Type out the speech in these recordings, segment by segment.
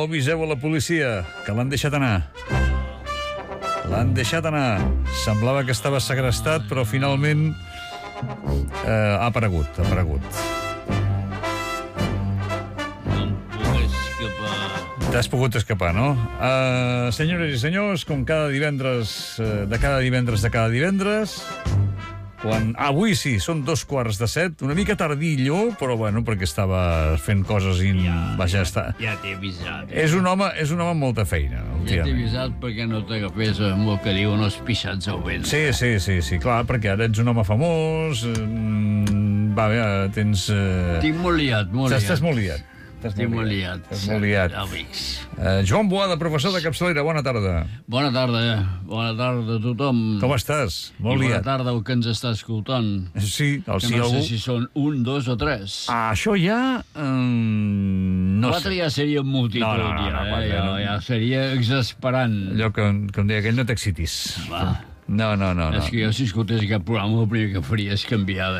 aviseu a la policia, que l'han deixat anar. L'han deixat anar. Semblava que estava segrestat, però finalment ha aparegut. T'has pogut escapar, no? Senyores i senyors, com cada divendres, de cada divendres, quan... Avui sí, són 6:15, una mica tardillo, però bueno, perquè estava fent coses i... Vaja, està... Ja t'he avisat. És un home amb molta feina, Ja t'he avisat perquè no t'agafés amb el que diuen els pixats al vent. Sí, clar, perquè ara ets un home famós, va bé, tens... Estic molt liat. Estàs molt liat. Estic molt liat. Amics. Joan Boada, professor de capçalera, bona tarda. Bona tarda a tothom. Com estàs? Molt liat. Bona tarda al que ens està escoltant. Sí, no sé si són 1, 2 o 3. Això ja... no 4 ja seria multitud. No, ja seria exasperant. Allò que em deia aquell, no t'excitis. Va. No. És que jo, si escoltés aquest programa, el primer que faria és canviar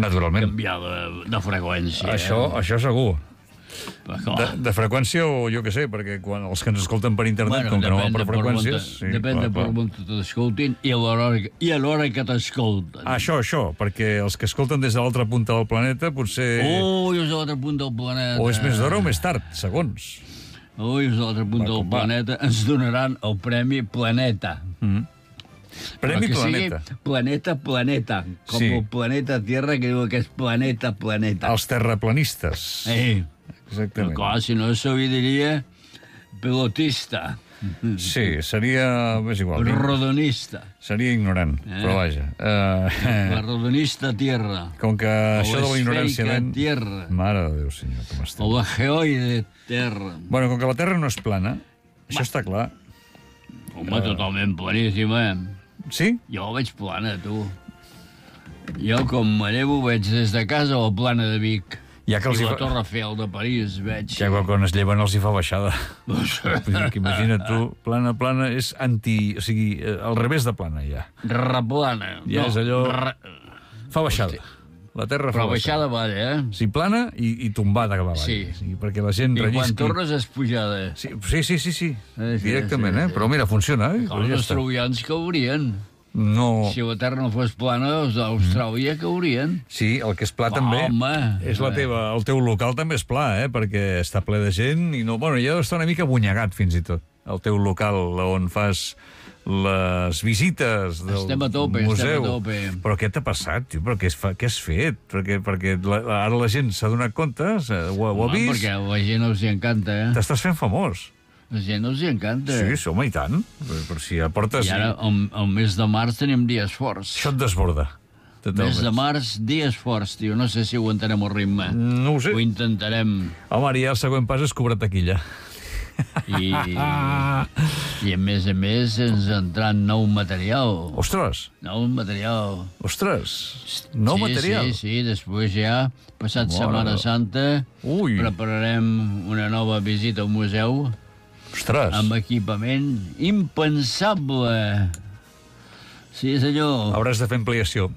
de freqüència. Això segur. De freqüència o jo què sé, perquè quan els que ens escolten per internet, com que no van per freqüències... Depèn de per on t'escoltin i a l'hora que t'escolten. Això, perquè els que escolten des de l'altra punta del planeta potser... És a l'altra punta del planeta. O és més d'hora o més tard, segons. És a l'altra punta del planeta. Ens donaran el Premi Planeta. Premi Planeta. Planeta. Com el planeta Tierra, que diu que és planeta. Els terraplanistes. Exactament. Clar, si no se li diria pelotista. Sí, seria... és igual. Rodonista. Seria ignorant, però vaja. La rodonista tierra. Com que això de la ignorància... Tierra. Mare de Déu, senyor, com estem. O la geoide terra. Bueno, com que la Terra no és plana, això està clar. Home, totalment planíssima. Sí? Jo la veig plana, tu. Jo, com m'anevo, veig des de casa a la plana de Vic. I la Torre Eiffel de París, veig. Ja quan es lleven els hi fa baixada. Imagina't tu, plana és o sigui, al revés de plana, ja. Replana. Ja és allò... Fa baixada. La Terra fa baixada. Però baixada, Sí, plana i tombada cap avall. Sí. Perquè la gent rellisqui. I quan tornes és pujada. Sí. Directament, Però mira, funciona, Els australians caurien. No. Si la Terra no fos plana, els d'Austràlia caurien. Sí, el que és pla també. Home. És el teu local també és pla, perquè està ple de gent i no... Bueno, ja està una mica abunyagat, fins i tot. El teu local on fas les visites del museu. Estem a tope. Però què t'ha passat, tio? Però què has fet? Perquè ara la gent s'ha donat compte, ho ha vist? Perquè la gent els hi encanta, T'estàs fent famós. La gent els hi encanta. Sí, home, i tant. Per si ja portes... I ara, el mes de març, tenim dies forts. Això et desborda. Mes de març, dies forts, tio. No sé si aguantarem el ritme. No ho sé. Ho intentarem. Home, ara ja el següent pas és cobrar taquilla. I a més, ens entrant nou material. Ostres! Nou material. Nou material? Sí, després ja, passat Setmana Santa, prepararem una nova visita al museu. Ostres! Amb equipament impensable. Sí, senyor. Hauràs de fer ampliació.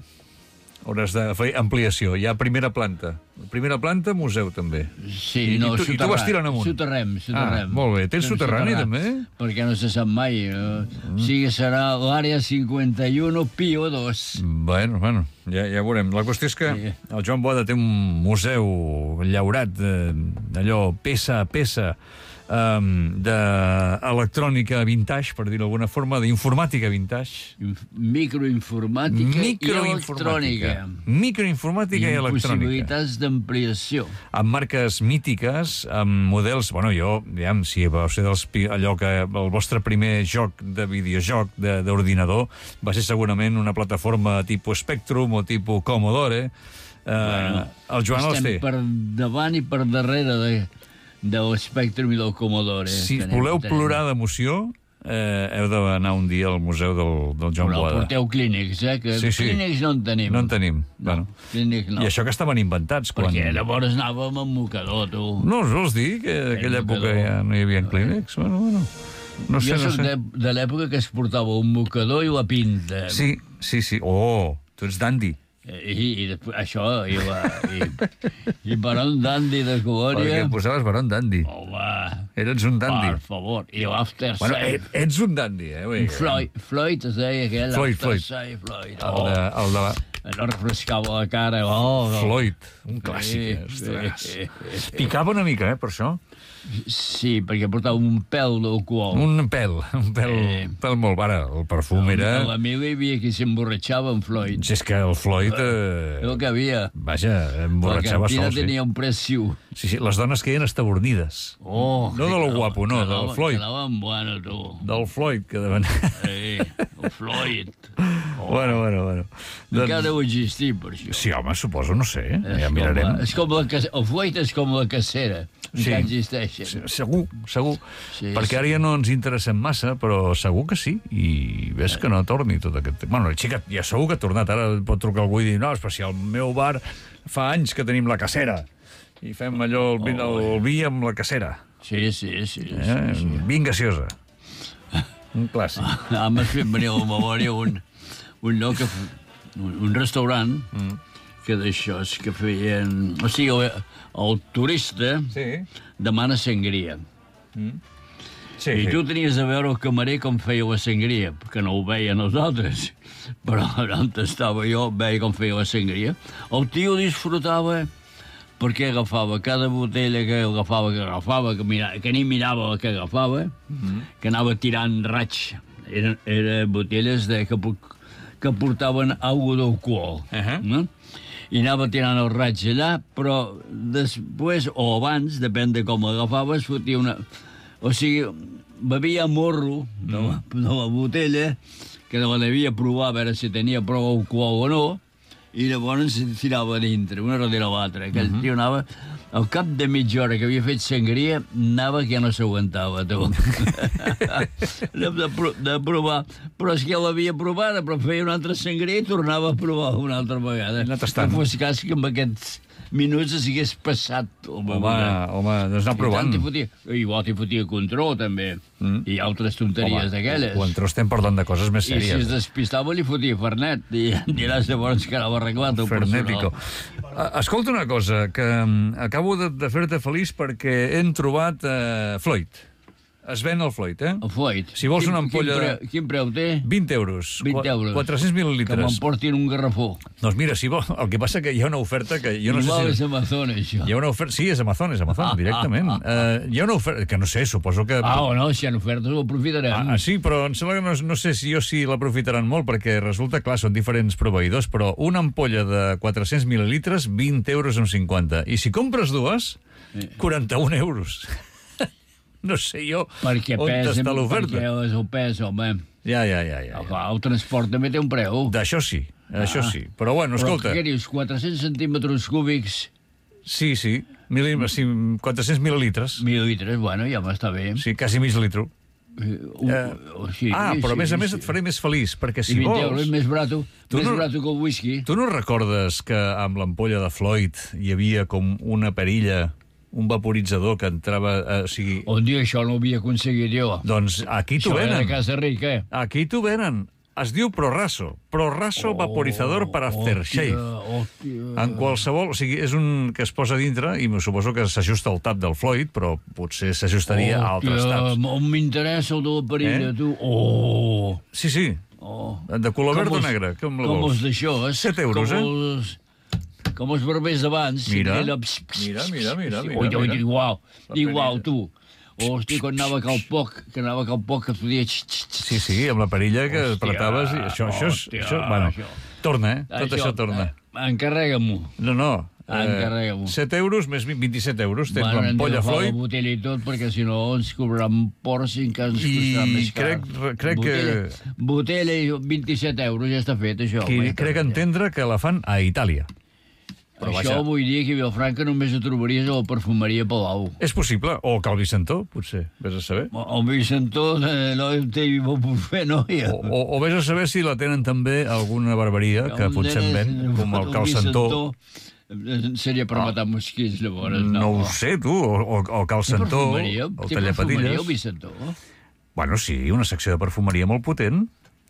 Hi ha primera planta. Primera planta, museu, també. Sí, no, I tu vas tirant amunt. Soterrem. Molt bé. Tens soterrani, també? Perquè no se sap mai. Sí que serà l'àrea 51 Pio 2. Bueno, ja veurem. La qüestió és que el Joan Boada té un museu llaurat, allò, peça a peça, d'electrònica vintage, per dir-ho d'alguna forma, d'informàtica vintage. Microinformàtica i electrònica. Microinformàtica i electrònica. I possibilitats d'ampliació. Amb marques mítiques, amb models... Bueno, jo, diguem, si vau ser allò que el vostre primer joc de videojoc d'ordinador va ser segurament una plataforma tipus Spectrum o tipus Commodore. El Joan els té. Estem per davant i per darrere de l'Spectrum i del Commodore. Si voleu plorar d'emoció, heu d'anar un dia al museu del Joan Boada. Però porteu clínics, que clínics no en tenim. No en tenim. Clínics no. I això que estaven inventats. Perquè llavors anàvem amb mocador, tu. No us vols dir que en aquella època ja no hi havia clínics? Bueno. No sé. Jo soc de l'època que es portava un mocador i la pinta. Sí. Oh, tu ets dandy. I això, i Barón Dandy de Colònia. Perquè posaves Barón Dandy. Home. Eres un dandy. Per favor. I l'After Bueno, Shave. ets un dandy, Floyd es deia aquell. Floyd. Floyd. El de... No refrescava la cara. Floyd, un clàssic. Picava una mica, per això. Sí, perquè portava un pèl d'alcohol. Un pèl molt. Ara, el perfum era... A la meva hi havia qui s'emborratxava amb Floyd. Si és que el Floyd... El que havia. Vaja, emborratxava sol. La cantina tenia un preciu. Sí, les dones queien estabornides. No de lo guapo, no, del Floyd. Quedaven bueno, tu. Del Floyd, que deven... El Floyd. Bueno. Encara deu existir, per això. Sí, home, suposo, no sé. Ja mirarem. El Floyd és com la cacera. Encara existeix. Segur. Sí, perquè ara ja no ens interessem massa, però segur que sí. I ves que no torni tot aquest... Bueno, el xica ja segur que ha tornat. Ara pot trucar algú i dir, no, però si al meu bar fa anys que tenim la cacera. I fem allò, el vi amb la cacera. Sí. Vi en gaseosa. Un clàssic. M'has fet venir a la memòria un lloc, un restaurant, que d'això és que feien... O sigui, el turista demana sangria. I tu tenies a veure el camarer com feia la sangria, perquè no ho veia nosaltres. Però on estava jo, veia com feia la sangria. El tio disfrutava perquè agafava cada botella que agafava, que ni mirava el que agafava, que anava tirant raig. Eren botelles que portaven aigua d'alcohol. No? I anava tirant el raig allà, però després, o abans, depèn de com l'agafaves, fotia una... O sigui, bevia morro de la botella, que la devia provar a veure si tenia prou alcohol o no, i llavors se tirava dintre, una darrere l'altra. Aquell tio anava... Al cap de mitja hora que havia fet sangria, anava que ja no s'aguantava, tu. de provar. Però és que ja l'havia provada, però feia una altra sangria i tornava a provar una altra vegada. Que fos cas que amb aquests minuts s'hagués passat. Home, doncs anar provant. Igual t'hi fotia control, també. I altres tonteries d'aquelles. Control estem parlant de coses més sèries. I si es despistava li fotia Fernet. I diràs llavors que anava arreglat el Fernetico. Escolta una cosa, que acabo de fer-te feliç perquè hem trobat Floyd. Es ven el Floyd, El Floyd. Si vols una ampolla... Quin preu té? 20 euros. 20 euros. 400 mil·lilitres. Que m'emportin un garrafó. Doncs mira, si vol... El que passa que hi ha una oferta que... Jo no Igual sé és Amazon, això. Hi ha una oferta... Sí, és Amazon, directament. Hi ha una oferta... Que no sé, suposo que... o no, si hi ha ofertes ho aprofitarem. Sí, però em sembla que no sé si l'aprofitaran molt, perquè resulta, clar, són diferents proveïdors, però una ampolla de 400 mil·lilitres, 20 euros amb 50. I si compres dues, 41 euros. No sé jo on està l'oferta. Perquè és el pes, home. Ja. El transport també té un preu. D'això sí. Però bueno, escolta... Però què dius, 400 centímetres cúbics? Sí. 400 mil·lilitres. Mil·lilitres, bueno, ja m'està bé. Sí, quasi mig litro. Però a més et faré més feliç, perquè si vols... 20 euros més barato que el whisky. Tu no recordes que amb l'ampolla de Floyd hi havia com una perilla, un vaporitzador que entrava... On dia això no ho havia aconseguit jo. Doncs aquí t'ho venen. Això era de Casa Rica. Aquí t'ho venen. Es diu ProRaso. ProRaso vaporizador per aftershave. En qualsevol... O sigui, és un que es posa dintre i suposo que s'ajusta al tap del Floyd, però potser s'ajustaria a altres taps. M'interessa el de la perilla, tu. Sí. De color verd o negre. Com els d'això, 7 euros, com els barbers d'abans. Mira. Igual, tu. Hosti, quan anava a Cal Poc, que podia... Sí, amb la perilla que apretaves i això... Bueno, torna, tot això torna. Encarrega-m'ho. No. Encarrega-m'ho. 7 euros més 27 euros. Tens l'ampolla Floyd. La botella i tot, perquè si no ens cobraran ports i que ens costarà més car. I crec que... Botella i 27 euros, ja està fet, això. Crec entendre que la fan a Itàlia. Però això vull dir que a Vilafranca només ho trobaries a la perfumeria Palau. És possible, o Cal Vicentó, potser, vés a saber. El Vicentó no té molt per fer, no? O vés a saber si la tenen també alguna barberia, que potser en ven, com el Cal Santó. Seria per matar mosquits, llavors. No ho sé, tu, o Cal Santó, el Tallapatilles. Té perfumeria, el Vicentó? Bueno, sí, una secció de perfumeria molt potent.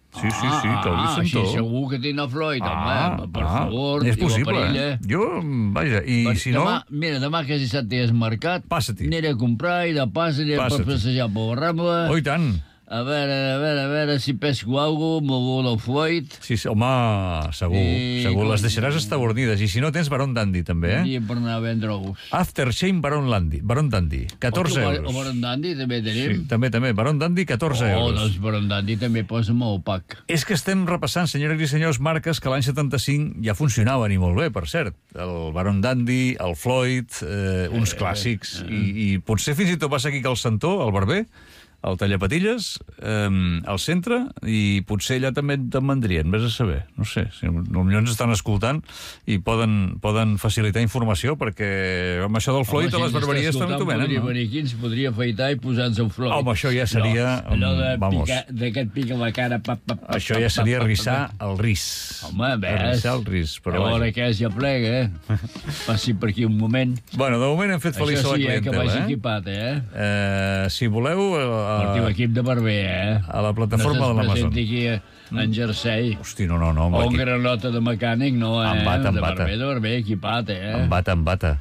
Sí, que el Vicentó. Així segur que té una Floyd, home, per favor. És possible, Jo, vaja, i si no... Mira, demà que és dissabte és mercat. Passa-t'hi. Aniré a comprar i de pas aniré per passejar per la Rambla. Oh, i tant. A veure si pesco alguna cosa, m'ho la Floyd. Sí, home, segur. Les deixaràs estabornides. I si no, tens Baron Dandy, també, I per anar a vendre-los. Aftershave Baron Dandy, 14 euros. El Baron Dandy també tenim? Sí, també. Baron Dandy, 14 euros. Doncs Baron Dandy també posa'm el pack. És que estem repassant, senyores i senyors, marques que l'any 75 ja funcionaven, i molt bé, per cert. El Baron Dandy, el Floyd, uns clàssics. I potser fins i tot passa aquí que el Santó, el barber, el Tallapatilles, al centre, i potser allà també te'n vendrien, vés a saber. No sé, si potser ens estan escoltant i poden facilitar informació, perquè amb això del Floyd a les barberies també t'ho venen. Podria venir aquí, ens podria afaitar i posar-nos un Floyd. Home, això ja seria... Allò d'aquest pica la cara... Això ja seria rissar el ris. Home, ves. Rissar el ris, però a veure què és, ja plega, Passi per aquí un moment. Bueno, de moment hem fet feliç a la clientela, que vagi equipat, Si voleu... Portiu equip de barber, a la plataforma de l'Amazon. No se'ns presenti aquí en jersei. Hosti, no. O en granota de mecànic, no, Em bata. De barber equipat, Em bata.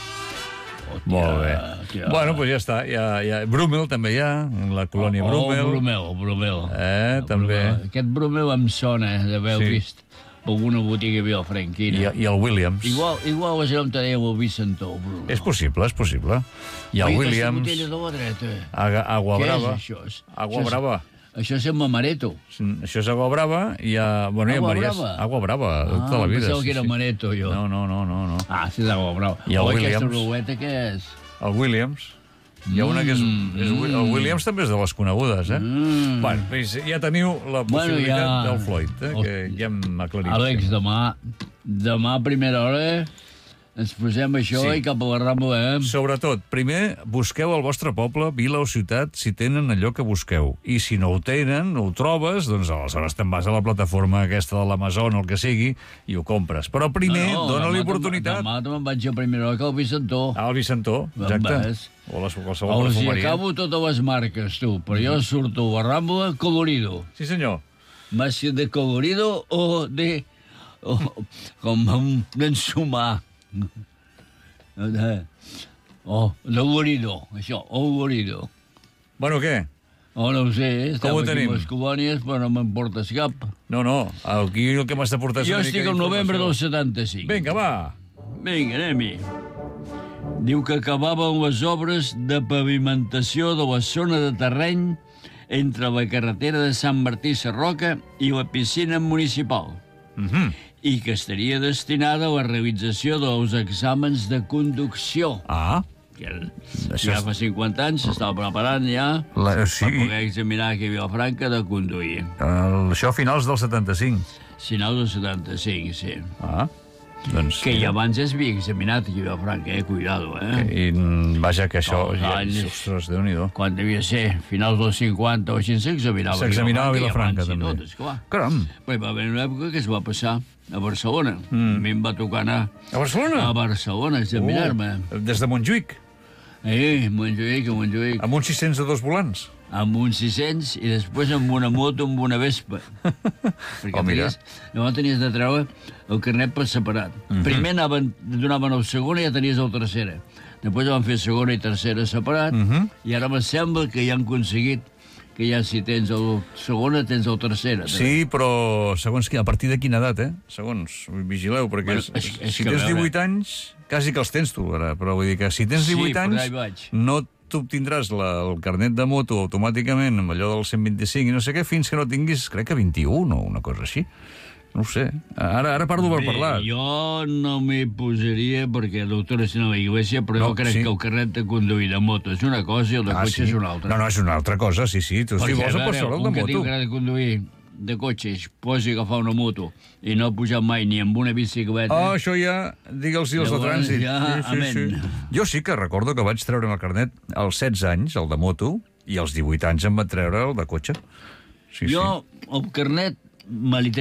Molt bé. Bueno, doncs ja està. Brumel també hi ha, la colònia Brumel. Brumel. També. Aquest Brumel em sona d'haver vist per alguna botiga a Vilafranquina. I el Williams. Igual és on teniu el Vicentó, Brumel. És possible. I el Williams. Aquesta botella de la dreta. Agua Brava. Què és això? Agua Brava. Això és Amaretto. Això és Agua Brava i hi ha... Agua Brava, tota la vida. Pensava que era Amaretto, jo. No. Sí, és Agua Brava. I el Williams. Aquesta ruleta què és? El Williams. Hi ha una que és... El Williams també és de les conegudes, Bueno, ja teniu la possibilitat del Floyd, que ja hem aclarit. Àlex, demà a primera hora ens posem això i cap a la Rambla, Sobretot, primer, busqueu al vostre poble, vila o ciutat, si tenen allò que busqueu. I si no ho tenen, no ho trobes, doncs aleshores te'n vas a la plataforma aquesta de l'Amazon o el que sigui i ho compres. Però primer, dona-li oportunitat. Demà me'n vaig a primera hora que al Vicentó. Al Vicentó, exacte. O qualsevol perfumeria. Acabo totes les marques, tu, però jo surto a la Rambla colorido. Sí, senyor. Más de colorido o de... com d'ensumar. L'olorido, això, olorido. Bueno, què? No ho sé, com ho tenim? Aquí les colònies, però no me'n portes cap. No, aquí el que m'has de portar és una mica d'informació. Jo estic al novembre del 75. Vinga, va. Vinga, anem-hi. Diu que acabaven les obres de pavimentació de la zona de terreny entre la carretera de Sant Martí Sarroca i la piscina municipal. I que estaria destinada a la realització dels exàmens de conducció. Que ja fa 50 anys s'estava preparant ja per poder examinar aquí a Vilafranca de conduir. Això a finals del 75. Finals del 75, sí. Doncs, que ja abans es havia examinat aquí a Vilafranca, cuidado, I vaja, que això... Ostres, Déu-n'hi-do. Quan devia ser, finals dels 50 o així, s'examinava a Vilafranca, també. Caram! Va haver una època que es va passar a Barcelona. A mi em va tocar anar... A Barcelona? A Barcelona, a examinar-me. Des de Montjuïc? Montjuïc. Amb uns 600 de 2 volants? Amb uns 600 i després amb una moto, amb una Vespa. Perquè llavors tenies de treure el carnet per separat. Primer donaven el segon i ja tenies el tercera. Després van fer segona i tercera separat i ara me sembla que ja han aconseguit que ja si tens el segona tens el tercera. Sí, però segons a partir de quina edat, Segons, vigileu, perquè si tens 18 anys, quasi que els tens tu, ara, però vull dir que si tens 18 anys no t'obtindràs el carnet de moto automàticament amb allò del 125 i no sé què, fins que no tinguis, crec que 21 o una cosa així. No ho sé. Ara parlo per parlar. Jo no m'hi posaria perquè el doctor és a la Iglesia, però jo crec que el carnet de conduir de moto és una cosa i el de cotxe és una altra. No, és una altra cosa, sí. Tu si vols em pots parlar de moto. Un que tingui carnet de conduir de cotxe posi agafar una moto i no pujar mai ni amb una bicicleta... Això ja, digue'ls als de trànsit. Amén. Jo sí que recordo que vaig treure el carnet als 16 anys, el de moto, i als 18 anys em va treure el de cotxe. Jo el carnet me l'he tret.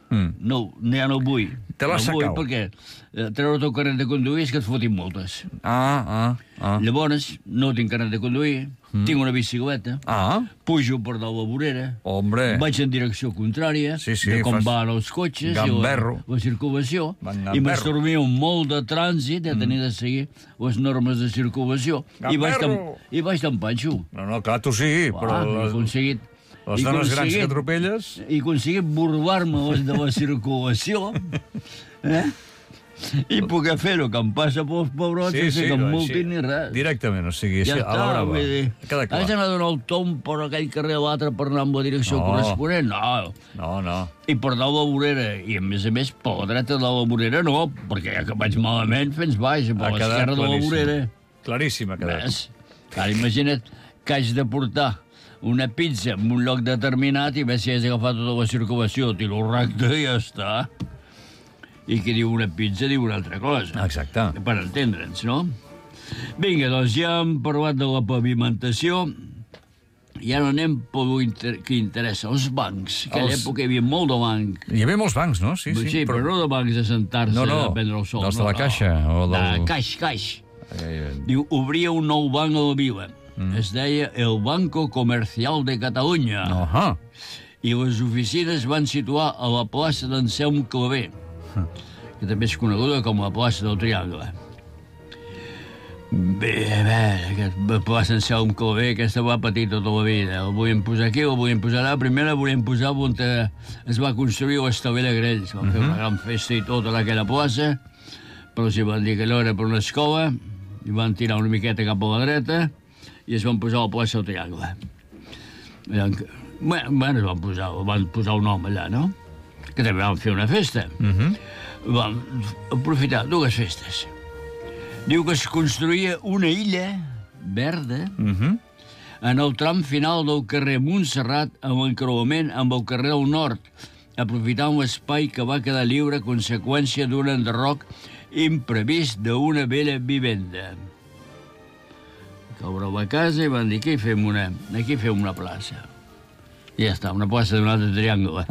No, ja no vull. Te la sacau. No vull perquè treure el carnet de conduir és que et fotin multes. Llavors, no tinc carnet de conduir, tinc una bicicleta, pujo per dalt la vorera, vaig en direcció contrària, de com van els cotxes i la circulació, i m'estormio molt de trànsit, tenir de seguir les normes de circulació, i vaig tan panxo. No, clar, tu sí, però... He aconseguit... Les dones grans que atropelles... I aconseguit burlar-me de la circulació, i poder fer-ho, que em passa pels pobrots, sense que em multin ni res. Directament, o sigui, a la brava. Has d'anar a donar el tomb per aquell carrer a l'altre per anar amb la direcció corresponent? No. I per dalt la vorera, i a més, per la dreta de la vorera no, perquè ja que vaig malament, fes baix, per l'esquerra de la vorera. Claríssim ha quedat. Ara imagina't que haig de portar una pizza en un lloc determinat i veure si has agafat tota la circulació, tiro recte i ja està. I qui diu una pizza diu una altra cosa. Exacte. Per entendre'ns, no? Vinga, doncs ja hem parlat de la pavimentació i ara anem pel que interessa, els bancs. En aquella època hi havia molt de banc. Hi havia molts bancs, no? Sí, però no de bancs de sentar-se a prendre el sol. Dels de la Caixa. Caix. Diu, obria un nou banc a la vila. Es deia el Banco Comercial de Catalunya. I les oficines van situar a la plaça d'Anselm Clavé, que també és coneguda com la plaça del Triangle. Bé, la plaça d'Anselm Clavé, aquesta va patir tota la vida. La volien posar aquí, la volien posar allà. Primer la volien posar on es va construir l'Establer de Grells. Van fer una gran festa i tot en aquella plaça, però si van dir que allò era per una escola, i van tirar una miqueta cap a la dreta, i es van posar a la plaça del Triangle. Bueno, van posar un home allà, no? Que també van fer una festa. Van aprofitar dues festes. Diu que es construïa una illa verda en el tram final del carrer Montserrat amb l'encreuament amb el carrer del Nord, aprofitant l'espai que va quedar lliure a conseqüència d'un enderroc imprevist d'una vella vivenda. Que obreu la casa i van dir aquí fem una plaça. I ja està, una plaça d'un altre triangle.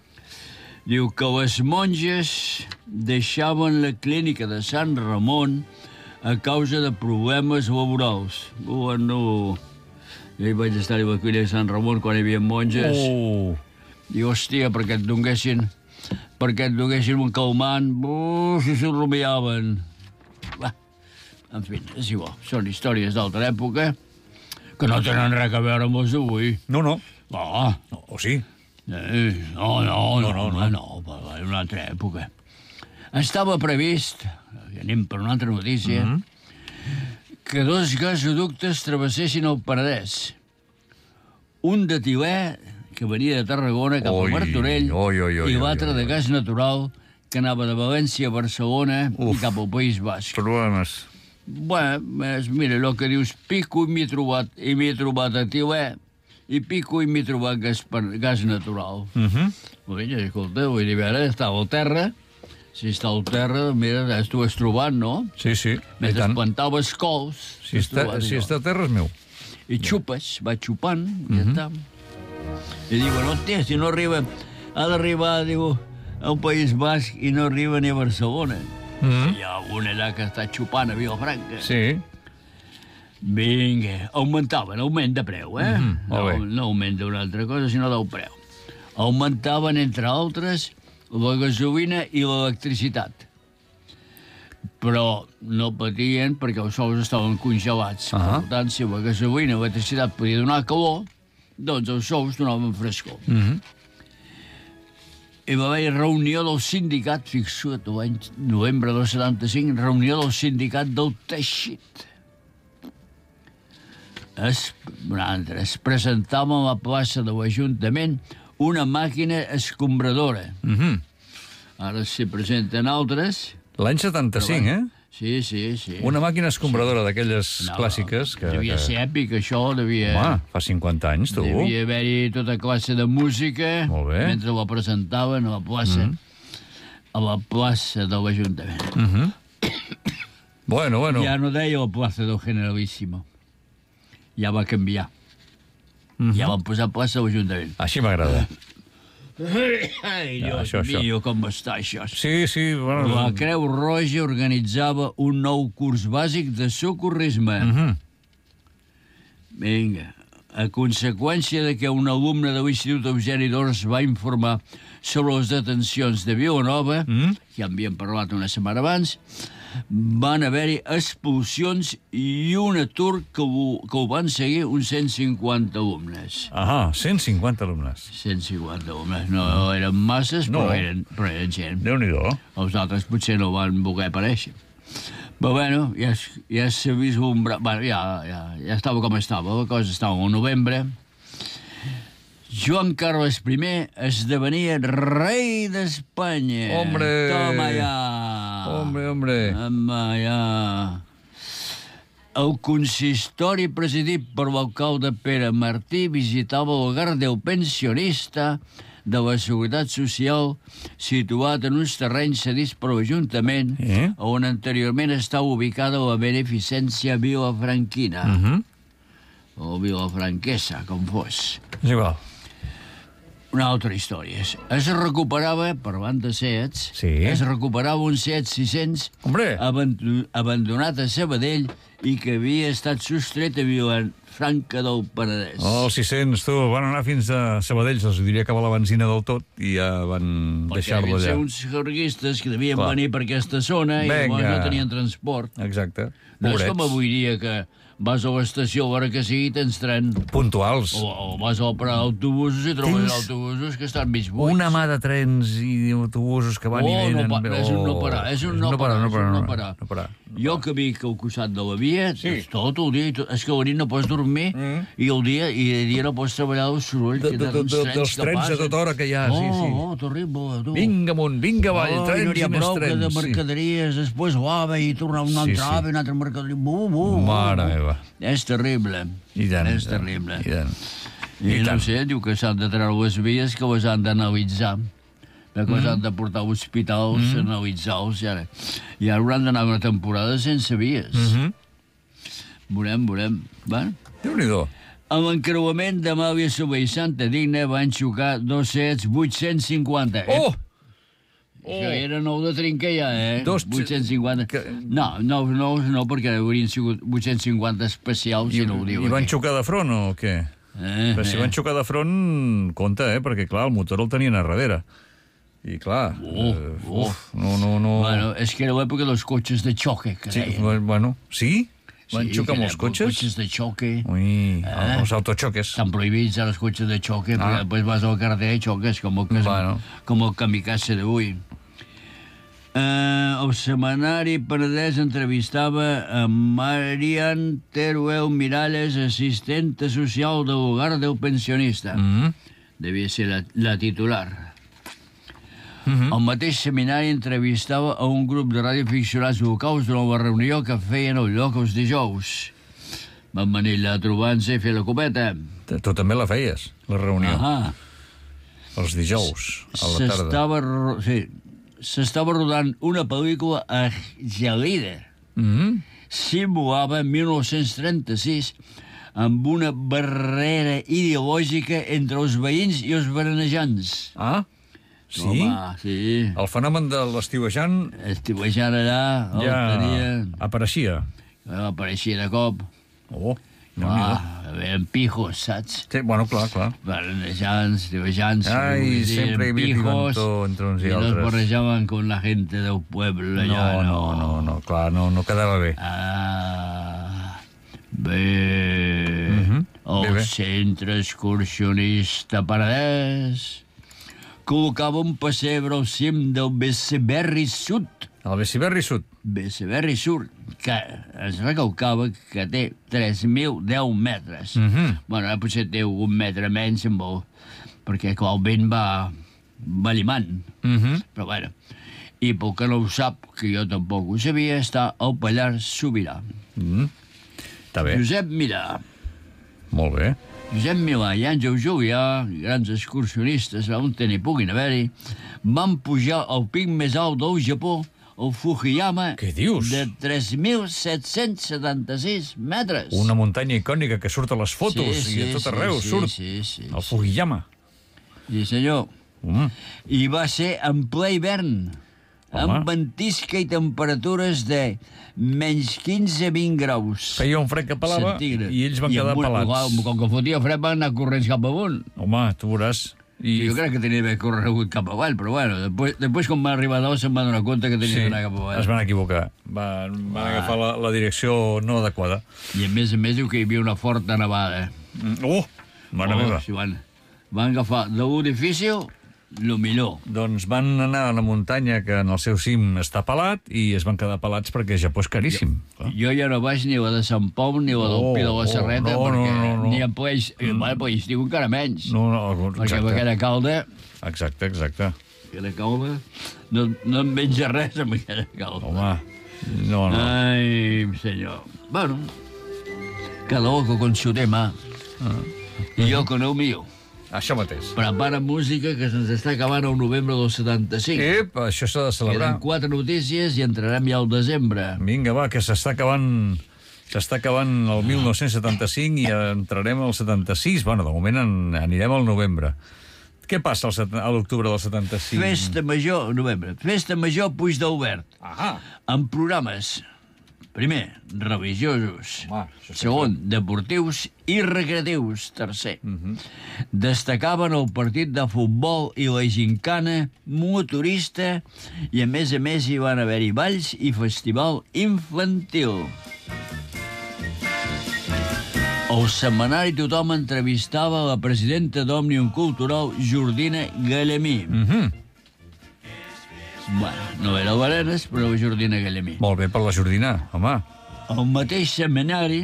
Diu que les monges deixaven la clínica de Sant Ramon a causa de problemes laborals. Bueno, jo hi vaig estar a la clínica de Sant Ramon quan hi havia monges. Diu, hòstia, perquè et donguessin un calmant, si s'enrumiaven. En fi, és igual, són històries d'altra època que no tenen res a veure amb els d'avui. No. O sí? No, per una altra època. Estava previst, anem per una altra notícia, que 2 gasoductes travessessin el Penedès. Un de Tilè, que venia de Tarragona cap a Martorell, i l'altre de gas natural, que anava de València a Barcelona i cap al País Basc. Problemes. Bueno, mira, allò que dius, pico i m'hi he trobat a Tilè, i pico i m'hi he trobat gas natural. Escolta, vull dir, ara està al terra, si està al terra, mira, t'ho has trobat, no? Sí. Mentre plantaves cols... Si està a terra és meu. I xupes, va xupant, i ja està. I diuen, hòstia, si no arriba, ha d'arribar, diu, al País Basc i no arriba ni a Barcelona. Hi ha un allà que està xupant a Vilafranca. Sí. Vinga, augment de preu, No augment d'una altra cosa, sinó del preu. Augmentaven, entre altres, la gasolina i l'electricitat. Però no patien perquè els sous estaven congelats. Per tant, si la gasolina i l'electricitat podia donar calor, doncs els sous donaven frescor. Hi va haver reunió del sindicat, fixa't, l'any novembre del 75, reunió del sindicat del teixit. Es presentava a la plaça de l'Ajuntament una màquina escombradora. Ara s'hi presenten altres. L'any 75, Sí. Una màquina escombradora d'aquelles clàssiques. Devia ser èpic, això. Home, fa 50 anys, tu. Devia haver-hi tota classe de música mentre la presentaven a la plaça. A la plaça de l'Ajuntament. Bueno. Ja no deia la plaça del Generalíssimo. Ja va canviar. Ja van posar plaça a l'Ajuntament. Així m'agrada. Ai, Dios mío, com està això. Sí. Bueno, la Creu Roja organitzava un nou curs bàsic de socorrisme. Vinga. A conseqüència de que un alumne de l'Institut Eugeni d'Ors va informar sobre les detencions de Vilanova, que havien parlat una setmana abans, van haver-hi expulsions i un atur que ho van seguir uns 150 alumnes. 150 alumnes. 150 alumnes. No eren masses, però eren gent. Déu-n'hi-do. Els altres potser no van voler aparèixer. Però bueno, ja s'ha vislumbrat... Bueno, ja estava com estava. La cosa estava al novembre. Joan Carles I esdevenia rei d'Espanya. Hombre! Toma ja! Hombre! Toma ja! El consistori presidit per l'alcalde Pere Martí visitava l'hogar del pensionista de la Seguretat Social situat en uns terrenys cedits per l'Ajuntament on anteriorment estava ubicada la beneficència vilafranquina. O vilafranquesa, com fos. És igual. Una altra història. Es recuperava, parlant de Seats, es recuperava un Seat 600 abandonat a Sabadell i que havia estat sostret a Vilafranca del Penedès. Els 600, tu, van anar fins a Sabadell, els diria que va la benzina del tot i ja van deixar-lo allà. Perquè devien ser uns carguistes que devien venir per aquesta zona i llavors no tenien transport. Exacte. No és com avui dia que vas a l'estació a l'hora que sigui, tens tren. Puntuals. O vas a parar d'autobusos i trobes autobusos que estan mig buits. Una mà de trens i autobusos que van i venen. És un no parar, és un no parar. Jo que vic al costat de la via, tot el dia, és que a la nit no pots dormir i el dia no pots treballar el soroll dels trens a tota hora que hi ha. Terrible. Vinga amunt, vinga avall, trens i més trens. De mercaderies, després l'AVE i tornar una altra AVE, una altra mercaderia. Mare meva. És terrible. I tant. És terrible. I no sé, diu que s'han de treure les vies, que les han d'analitzar. Que les han de portar a hospitals, analitzar-los. I ara hauran d'anar una temporada sense vies. Veurem. Déu-n'hi-do. A l'encreuament de Màlia Soler i Santa Digna van xocar dos Seats 850. Això era nou de trinca ja, 850. No, perquè haurien sigut 850 especials i no ho diu. I van xocar de front o què? Però si van xocar de front, compte, perquè clar, el motor el tenien a darrere. I clar... No. Bueno, és que era l'època dels cotxes de xoque, que deien. Bueno, sí? Van xocar molts cotxes? Cotxes de xoque. Ui, els autoxoques. Estan prohibits els cotxes de xoque, perquè després vas a la carretera i xoques, com el kamikaze d'avui. El setmanari Penedès entrevistava a Marian Teruel Miralles, assistenta social de l'hogar del pensionista. Devia ser la titular. El mateix seminari entrevistava a un grup de radioaficionats locals durant la reunió que feien al lloc els dijous. Van venir allà a trobar-se i fer la copeta. Tu també la feies, la reunió. Els dijous, a la tarda. S'estava rodant una pel·lícula a Gelida. Simulava 1936 amb una barrera ideològica entre els veïns i els berenejants. Sí? Home, sí. El fenomen de l'estiuejant... Estiuejant allà, el tenia... Apareixia. Apareixia de cop. En pijos, saps? Sí, bueno, clar. Berenejants, estiuejants... Ai, sempre hi havia pimentó entre uns i altres. I los barrejaven con la gente del pueblo allà. No, clar, no quedava bé. Bé... El centre excursionista Penedès col·locava un pessebre al cim del Beceberri Sud. El Beceberri Sud? Beceberri Sud, que es recalcava que té 3.010 metres. Bueno, ara potser té un metre menys perquè el vent va limant. Però bueno, i pel que no ho sap, que jo tampoc ho sabia, està al Pallars Sobirà. Està bé. Josep Milà. Molt bé. Josep Milà i Àngel Julià, grans excursionistes, on n'hi puguin haver-hi, van pujar al pic més alt del Japó, el Fujiyama, de 3.776 metres. Una muntanya icònica que surt a les fotos i a tot arreu surt. El Fujiyama. Sí, senyor. I va ser en ple hivern, amb ventisca i temperatures de menys 15-20 graus. Feia un fred que pelava i ells van quedar pelats. Com que fotia fred van anar corrents cap amunt. Home, tu veuràs. Jo crec que tenia d'haver corregut cap avall, però bueno, després quan va arribar a dalt se'n va donar compte que tenia d'anar cap avall. Es van equivocar. Van agafar la direcció no adequada. I a més diu que hi havia una forta nevada. Mare meva. Sí, van agafar de lo difícil lo millor. Doncs van anar a la muntanya que en el seu cim està pelat i es van quedar pelats perquè Japó és caríssim. Jo ja no vaig ni a la de Sant Pau ni a la del Pi de la Serreta perquè ni em pleix, pleix diu encara menys. Perquè amb aquella calda... Exacte. Aquella calda... No em menja res amb aquella calda. Home, no. Ai, senyor. Bueno, cada uno con su tema. I jo con el mío. Això mateix. Prepara música que se'ns està acabant el novembre del 75. Això s'ha de celebrar. Queden 4 notícies i entrarem ja al desembre. Vinga, va, que s'està acabant el 1975 i entrarem al 76. Bueno, de moment anirem al novembre. Què passa a l'octubre del 75? Festa Major, novembre. Festa Major Puig d'Albert. Amb programes... Primer, religiosos. Segon, deportius i recreatius. Tercer, destacaven el partit de futbol i la gincana motorista i, a més hi van haver-hi balls i festival infantil. Al setmanari tothom entrevistava la presidenta d'Òmnium Cultural, Jordina Gallemí. Bueno, no era Balenes, però Jordina Gallemí. Molt bé per la Jordina, home. El mateix setmanari,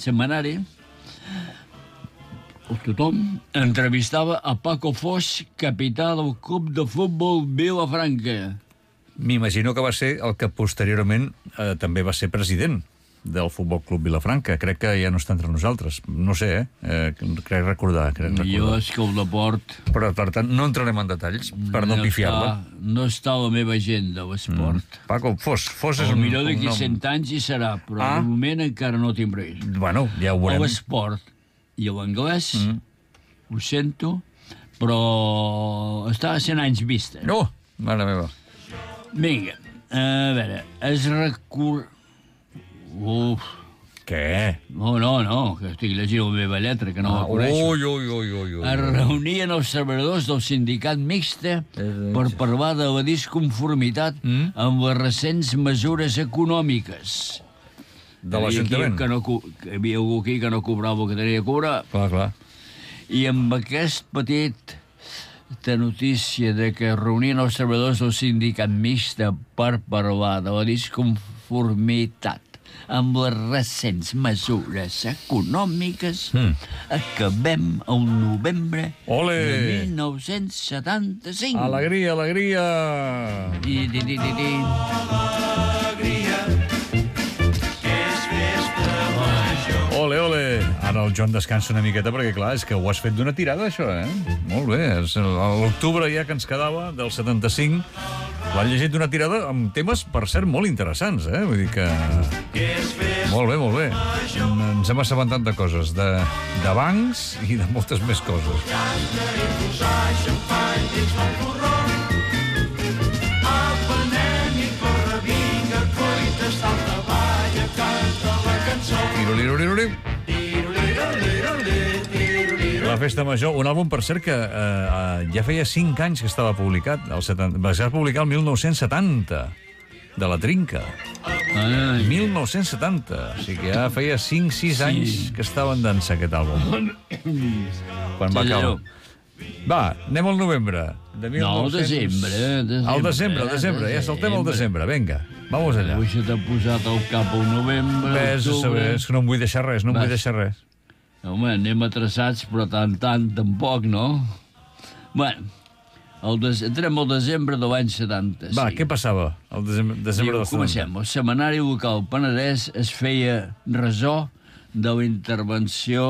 tothom entrevistava a Paco Fos, capità del club de futbol Vilafranca. M'imagino que va ser el que posteriorment també va ser president del Futbol Club Vilafranca. Crec que ja no està entre nosaltres. No sé, crec recordar. Jo és que el deport... Però, per tant, no entrarem en detalls per no pifiar-la. No està a la meva agenda, l'esport. Paco, Fos és un... Potser d'aquí 100 anys hi serà, però de moment encara no tinc res. Bueno, ja ho veurem. L'esport i l'anglès, ho sento, però està a 100 anys vista. No, mare meva. Vinga, a veure, es Què? No, que estic llegint la meva lletra, que no la coneixo. Es reunien els treballadors del sindicat mixte per parlar de la disconformitat amb les recents mesures econòmiques. De l'Ajuntament? Hi havia algú aquí que no cobrava el que tenia que cobrar. Clar. I amb aquest petit notícia de que es reunien els treballadors del sindicat mixte per parlar de la disconformitat amb les recents mesures econòmiques, acabem el novembre de 1975. Alegria! Alegria! Ole! Ara el Joan descansa una miqueta perquè, clar, és que ho has fet d'una tirada, això, Molt bé. A l'octubre ja que ens quedava, del 75, l'han llegit d'una tirada amb temes, per cert, molt interessants, Vull dir que... Molt bé. Ens hem assabentat de coses, de bancs i de moltes més coses. La Festa Major, un àlbum, per cert, que ja feia 5 anys que estava publicat. Va ser publicat el 1970, de la Trinca. 1970. O sigui que ja feia 5-6 anys que estava en dansa, aquest àlbum. Quan va acabar. Va, anem al novembre. No, al desembre. Al desembre. Ja saltem al desembre. Vinga, vamos allà. Avui se t'ha posat al cap al novembre, octubre... És que no em vull deixar res, Home, anem atrasats, però tant tampoc, no? Bueno, entrem al desembre de l'any 75. Va, què passava al desembre del 75? Comencem. El setmanari local Penedès es feia ressò de la intervenció...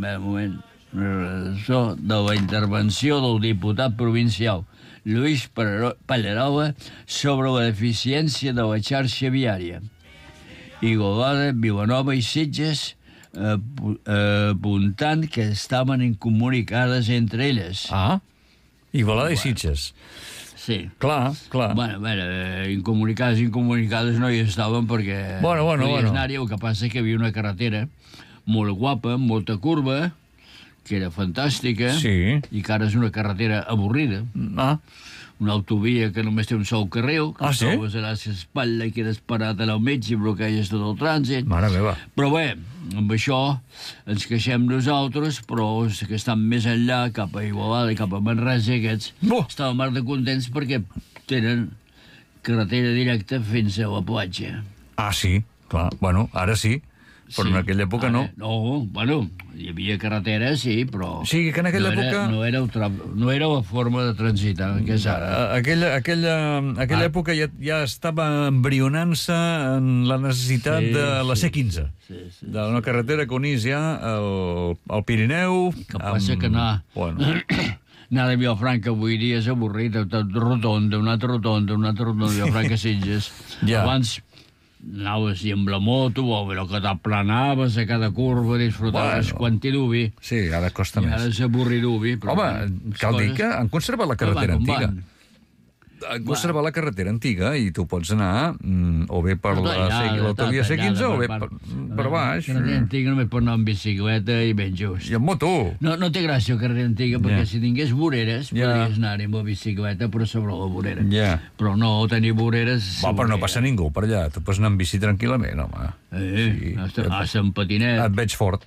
de la intervenció del diputat provincial Lluís Pallarola sobre la deficiència de la xarxa viària. Igualada, Vilanova i Sitges apuntant que estaven incomunicades entre elles. Igualada i Sitges. Sí. Clar. Bueno, incomunicades no hi estaven perquè podies anar-hi. El que passa és que hi havia una carretera molt guapa, amb molta curva, que era fantàstica, i que ara és una carretera avorrida. Una autovia que només té un sol carril, que trobes a l'espatlla i quedes parat allà al mig i bloqueges tot el trànsit. Mare meva. Però bé, amb això ens queixem nosaltres, però els que estan més enllà, cap a Igualada i cap a Manresa, aquests estaven mar de contents perquè tenen carretera directa fins a la platja. Ah, sí? Clar. Bueno, ara sí. Però en aquella època no. No, bueno, hi havia carretera, sí, però... Sí, que en aquella època... No era la forma de transitar, que és ara. Aquella època ja estava embrionant-se en la necessitat de la C15. D'una carretera que unís ja el Pirineu... Que passa que anar... Anar de Vilafranca avui dia és avorrit, rotonda, una altra rotonda, Vilafranca-Sitges. Abans... anaves amb la moto, o que t'aplanaves a cada curva, disfrutaves quan t'hi duvi. Sí, ara costa més. I ara és avorrir-duvi. Home, cal dir que han conservat la carretera antiga. Han conservat la carretera antiga i tu pots anar o bé per l'autovia C15 o bé per baix. La carretera antiga només pot anar amb bicicleta i ben just. I amb moto. No té gràcia la carretera antiga, perquè si tingués voreres podries anar-hi amb la bicicleta però sobre la vorera. Però no tenir voreres... Però no passa ningú per allà. Tu pots anar amb bici tranquil·lament, home. A Sant Patinet. Et veig fort.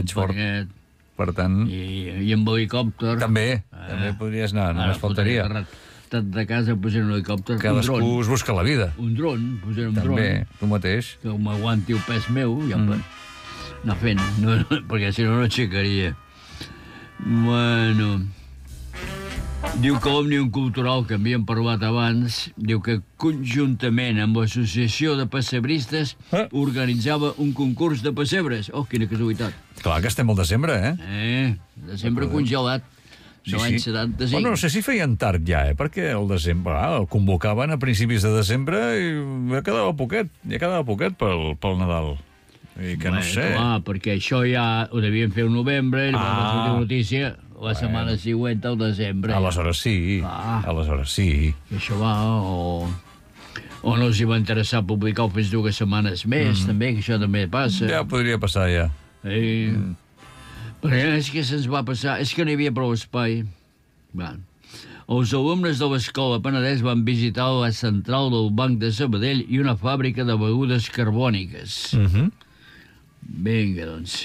Per tant... I amb helicòpter. També podries anar, només faltaria. De casa posar un helicòpter, cadascú es busca la vida. Un dron, posar un dron. També, tu mateix. Que m'aguanti el pes meu, ja anar fent, perquè si no aixecaria. Bueno, diu que l'Òmnium Cultural, que havíem parlat abans, diu que conjuntament amb l'Associació de Pessebristes organitzava un concurs de pessebres. Oh, quina casualitat. Clar que estem al desembre, Desembre congelat. De l'any 75. Bueno, no sé si feien tard ja, perquè el desembre el convocaven a principis de desembre i ja quedava poquet pel Nadal. I que no sé. Clar, perquè això ja ho devien fer al novembre i va sortir notícia la setmana següent al desembre. Aleshores sí. I això va, o no els hi va interessar publicar-ho fins 2 setmanes més, també, que això també passa. Ja podria passar, ja. Però és que se'ns va passar, és que no hi havia prou espai. Els alumnes de l'Escola Penedès van visitar la central del Banc de Sabadell i una fàbrica de begudes carbòniques. Vinga, doncs.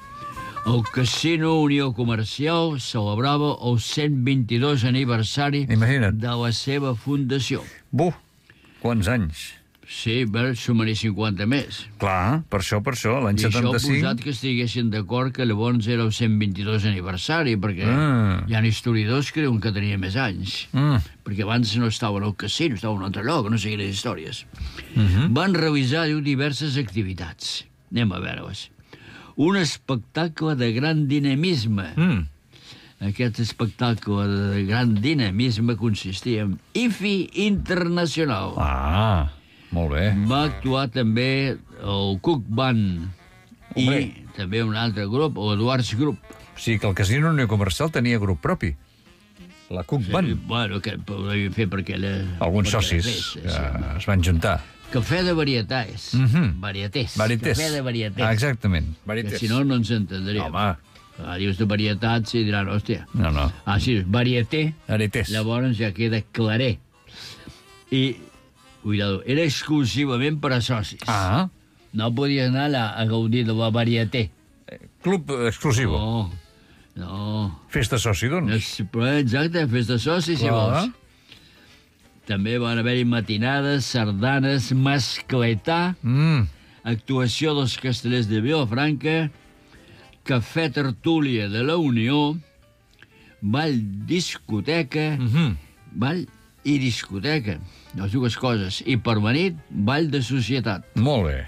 El Casino Unió Comercial celebrava el 122 aniversari de la seva fundació. Quants anys? Sí, sumar-hi 50 més. Clar, per això, l'any 75... I això ha posat que estiguessin d'acord que llavors era el 122 aniversari, perquè hi ha historiadors que creuen que tenia més anys. Perquè abans no estaven al casino, estaven en un altre lloc, no sé quines històries. Van realitzar diverses activitats. Anem a veure-les. Un espectacle de gran dinamisme. Aquest espectacle de gran dinamisme consistia en IFI Internacional. Molt bé. Va actuar també el Cook Band i també un altre grup, l'Eduards Group. Sí, que el Casino Unió Comercial tenia grup propi. La Cook Band. Bueno, que podria fer perquè... Alguns socis es van juntar. Cafè de varietés. Varietés. Cafè de varietés. Exactament. Que si no, no ens entendríem. Home. Dius de varietats i diran, hòstia. No. Sí, varieté. Varietés. Llavors ja queda claré. I... Cuidado, era exclusivament per a socis. No podies anar a gaudir de la varieté. Club exclusiu. No. Festa soci, doncs. Exacte, festa soci, si vols. També van haver-hi matinades, sardanes, mascletà, actuació dels castellers de Vilafranca, cafè tertúlia de la Unió, ball discoteca, ball i discoteca, les dues coses. I per nit, ball de societat. Molt bé.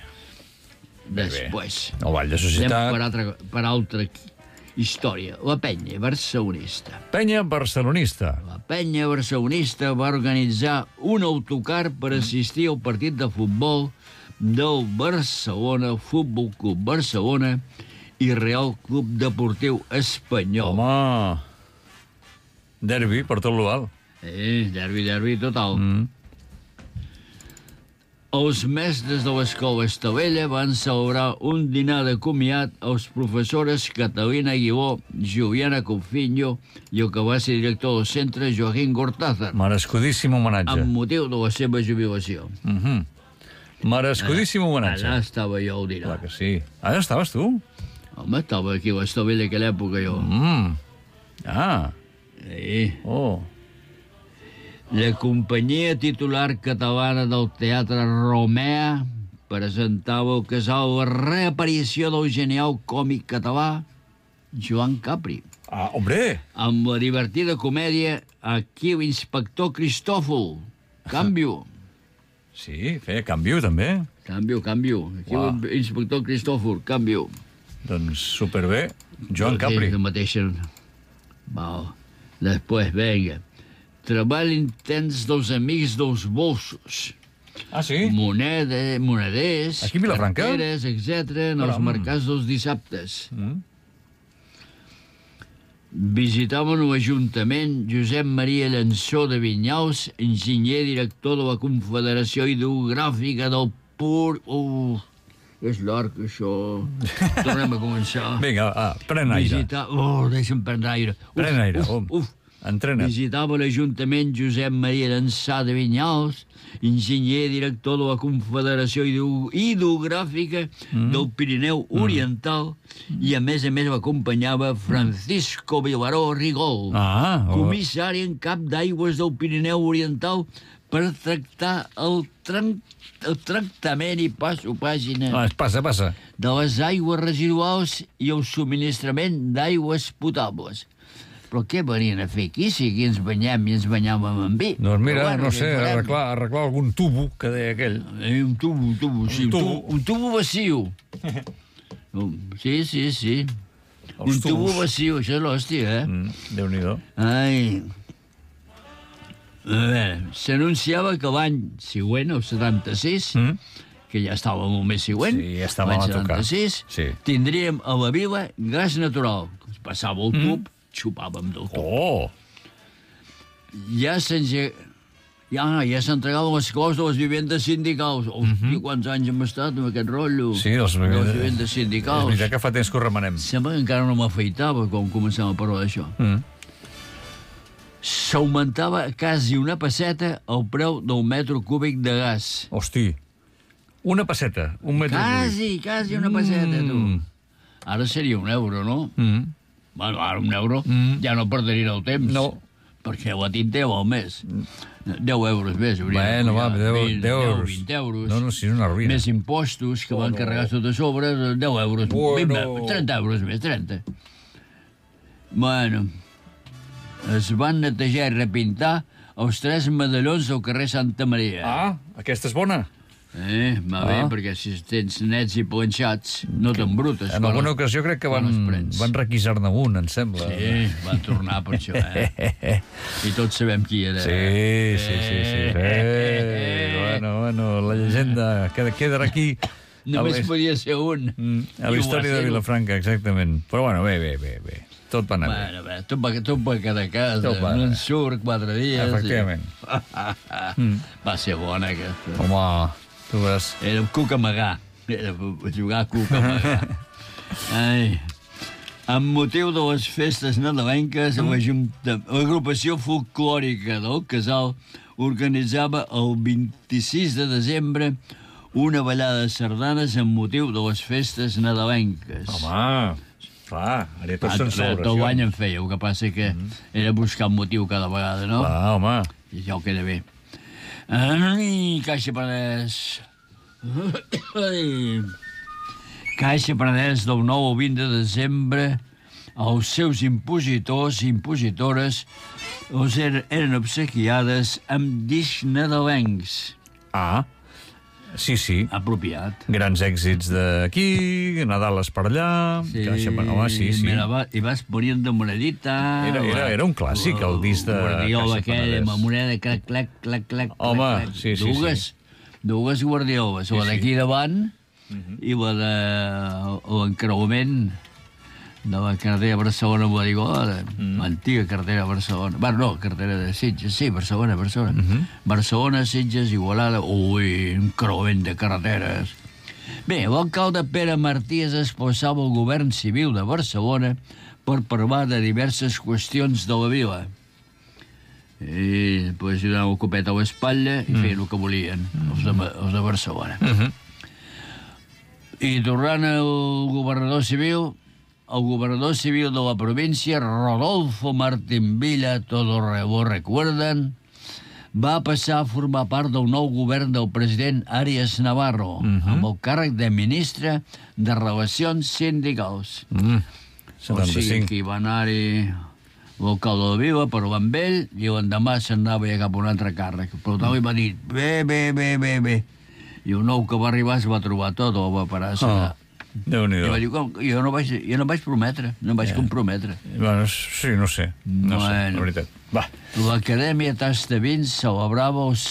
Després. El ball de societat. Anem per altra història. La penya barcelonista. Penya barcelonista. La penya barcelonista va organitzar un autocar per assistir al partit de futbol del Barcelona, Futbol Club Barcelona i Real Club Deportiu Espanyol. Home... Derbi, per tot l'Oval. Derbi total. Els mestres de l'escola Estalella van celebrar un dinar de comiat als professores Catalina Aguiló, Juliana Coufinho i el que va ser director del centre, Joaquín Gortázar. Merescudíssim homenatge. Amb motiu de la seva jubilació. Merescudíssim homenatge. Allà estava jo al dinar. Clar que sí. Allà estaves tu? Home, estava aquí a l'Estalella aquella època, jo. Oh. La companyia titular catalana del Teatre Romea presentava al casal la reaparició del genial còmic català Joan Capri. Hombre! Amb la divertida comèdia Aquí l'inspector Cristòfol. Canvio. Sí, feia canvio, també. Canvio. Aquí l'inspector Cristòfol. Canvio. Doncs superbé. Joan Capri. La mateixa... Val. Després, venga. Treball intens dels amics dels bolsos. Sí? Moneders, aquí a Vilafranca? Carteres, etc. en els mercats dels dissabtes. Visitaven l'Ajuntament Josep Maria Llançó de Vinyals, enginyer director de la Confederació Hidrogràfica del Pur... És llarg, això. Tornem a començar. Vinga, pren aire. Deixa'm prendre aire. Pren aire, entrena't. Visitava l'Ajuntament Josep Maria Llançà de Vinyals, enginyer director de la Confederació Hidrogràfica del Pirineu Oriental, i a més l'acompanyava Francisco Vilaró Rigol, comissari en cap d'aigües del Pirineu Oriental, per tractar el tractament i pàgina passa de les aigües residuals i el subministrament d'aigües potables. Però què venien a fer aquí, si aquí ens banyem i ens banyàvem amb vi? Doncs mira, no sé, arreglar algun tubo, que deia aquell. Un tubo vacío. Sí. Un tubo vacío, això és l'hòstia, Déu-n'hi-do. Ai... A veure, s'anunciava que l'any següent, el 76, que ja estava molt més següent, l'any 76, tindríem a la vila gas natural. Es passava el tub, xupàvem del tub. Ja s'entregaven les claus de les vivendes sindicals. Hosti, quants anys hem estat amb aquest rotllo? Sí, les vivendes sindicals. És veritat que fa temps que ho remenem. Sembla que encara no m'afeitava quan començàvem a parlar d'això. S'augmentava quasi una pesseta el preu del metro cúbic de gas. Hosti, una pesseta, un metro cúbic. Quasi una pesseta, tu. Ara seria €1, no? Bueno, ara €1 ja no perderia el temps. No. Perquè la tinta val més. €10 més. Bueno, va, 10 euros. 20 euros. No, sí, és una ruïna. Més impostos que van carregar tot a sobre, €10. 30 euros més, 30. Bueno... Es van netejar i repintar els 3 medallons del carrer Santa Maria. Aquesta és bona. Va bé, perquè si tens nets i planxats, no t'embrutes. En alguna ocasió crec que van requisar-ne un, em sembla. Sí, van tornar per això, I tots sabem qui era. Sí. Bueno, la llegenda quedarà aquí. Només podia ser un. A la història de Vilafranca, exactament. Però bueno, bé. Tot va anar bé. Tot va quedar a casa. Un ensurt, 4 dies. Efectivament. Va ser bona, aquesta. Home, tu veuràs. Era un cucamagà. Era jugar a cucamagà. Amb motiu de les festes nadalenques, l'agrupació folclòrica del Casal organitzava el 26 de desembre una ballada de sardanes amb motiu de les festes nadalenques. Home... Clar, ara tots se'n sobre, tot l'any en feia, el que passa que era buscar un motiu cada vegada, no? Clar, home. I ja ho queda bé. Caixa Penedès. Caixa Penedès del 9 al 20 de desembre, els seus impositors i impositores eren obsequiades amb discs nadalencs. Sí. Apropiat. Grans èxits d'aquí, Nadal és per allà... Sí. I vas ponint de monedita... Era un clàssic, el disc de Guardiola aquell, amb la moneda, clac. Home, sí. Dues guardioles, la d'aquí davant i la de l'encreuament de la carretera Barcelona-Boadigoda, l'antiga carretera de Barcelona. Bueno, no, carretera de Sitges, sí, Barcelona. Barcelona, Sitges, Igualada, ui, un creuament de carreteres. Bé, l'alcalde Pere Martí es exposava al govern civil de Barcelona per parlar de diverses qüestions de la vila. I després hi donava un copet a l'espatlla i feien el que volien, els de Barcelona. I tornant al governador civil, el governador civil de la província, Rodolfo Martín Villa, todos lo recuerdan, va passar a formar part del nou govern del president Arias Navarro, amb el càrrec de ministre de Relacions Sindicals. O sigui, que hi va anar-hi l'alcalde de Vila, parlar amb ell, i l'endemà se'n anava ja cap a un altre càrrec. Per tant, li va dir, bé. I el nou que va arribar es va trobar tot, o va parar a sedar. Déu-n'hi-do. I va dir, jo no vaig prometre, no vaig comprometre. Bueno, sí, no sé, la veritat. Va. L'Acadèmia Tastavins celebrava el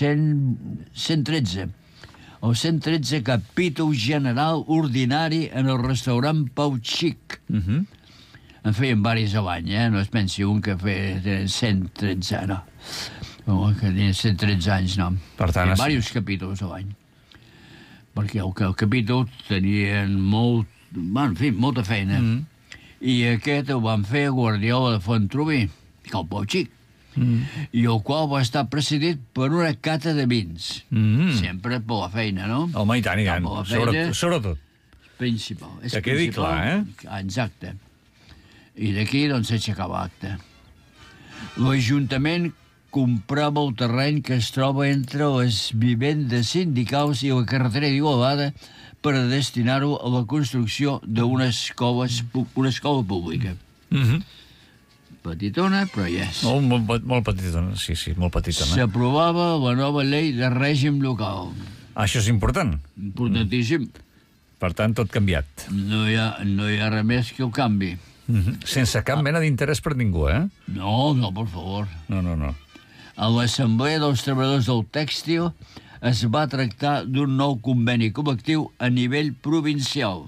113 capítol general ordinari en el restaurant Pau Xic. En feien diversos a l'any, no es pensi un que feia 113, no. Que tenia 113 anys, no. Per tant, diversos capítols a l'any. Perquè el capítol tenien molta feina. I aquest el van fer a Guardiola de Font-rubí, que el Pau Xic, i el qual va estar presidit per una cata de vins. Sempre per la feina, no? Home, i tant, sobretot. Principal. Que quedi clar, Exacte. I d'aquí, doncs, s'aixecava l'acte. L'Ajuntament comprava el terreny que es troba entre les vivendes sindicals i la carretera d'Igualada per a destinar-ho a la construcció d'una escola pública. Petitona, però ja és. Molt petitona, sí, molt petitona. S'aprovava la nova llei de règim local. Això és important. Importantíssim. Per tant, tot canviat. No hi ha res més que el canvi. Sense cap mena d'interès per ningú, No, per favor. No. A l'Assemblea dels Treballadors del Tèxtil es va tractar d'un nou conveni col·lectiu a nivell provincial.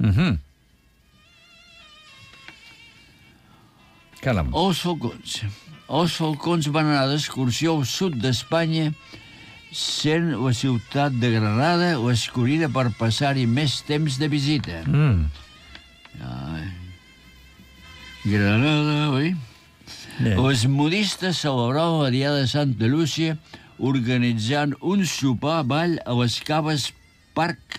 Caram. Els falcons van anar d'excursió al sud d'Espanya, sent la ciutat de Granada l'escollida per passar-hi més temps de visita. Granada, oi? Els modistes celebraven la Diada de Santa Lúcia organitzant un sopar-ball a les Caves Park,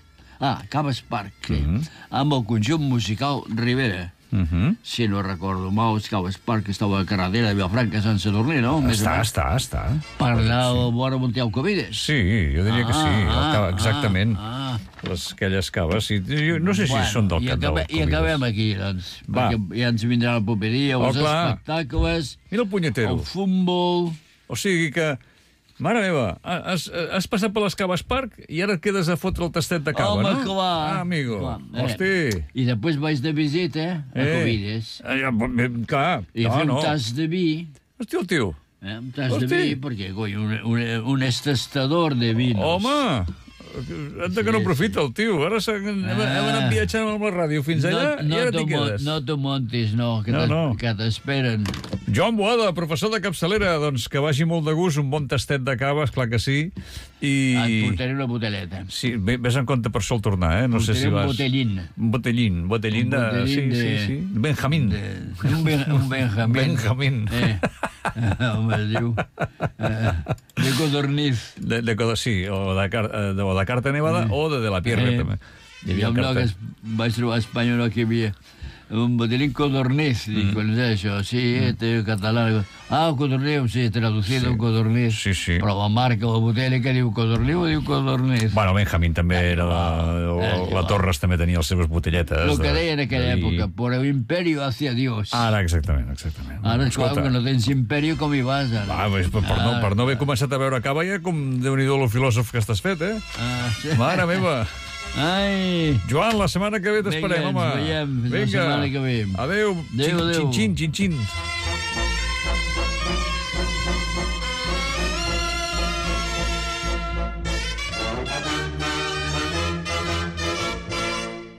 amb el conjunt musical Rivera. Si no recordo mal, els Caves Park estava a la carretera de Vilafranca a Sant Sadurní, no? Està. Per allà al vora Montiel Cavides. Sí, jo diria que sí, exactament. Aquelles caves, no sé si són del cap del Cavides. I acabem aquí, doncs, perquè ja ens vindrà la poperia, els espectacles, mira el punyetero, el futbol. O sigui que, mare meva, has passat per les Caves Park i ara et quedes a fotre el tastet de cava, no? Home, clar. Amigo, hosti. I després vaig de visita a Cavides. Clar, i fer un tas de vi. Hosti, el tio. Un tas de vi, perquè, coi, un estastador de vinos. Home, que no aprofita el tio. Ara hem anat viatjant amb la ràdio fins allà i ara t'hi quedes. No t'ho montis, no, que t'esperen. Joan Boada, professor de capçalera, doncs que vagi molt de gust, un bon tastet de cava, esclar que sí. Et portaré una botelleta. Sí, vés en compte per sol tornar, no sé si vas... Un botellín de... Sí. Benjamín. Un Benjamín. Home, es diu... De codorniz. Sí, o de carta nevada o de la pierna, també. Hi havia un lloc que vaig trobar a Espanya, no, que hi havia un botellín codorniz. Dic, quan és això? Sí, català. Codorniz, sí, traducido codorniz. Sí. Però la marca, la botella, que diu codorniz o diu codorniz? Bueno, Benjamín també era... La Torres també tenia les seves botelletes. El que deia en aquella època, por el imperio hacia Dios. Ara, exactament. Ara, esclar, que no tens imperio, com hi vas, ara? Per no haver començat a veure cava, ja com Déu-n'hi-do lo filòsof que estàs fet, Mare meva! Ai! Joan, la setmana que ve t'esperem, home. Vinga, ens veiem. La setmana que ve. Adéu. Xin-xin.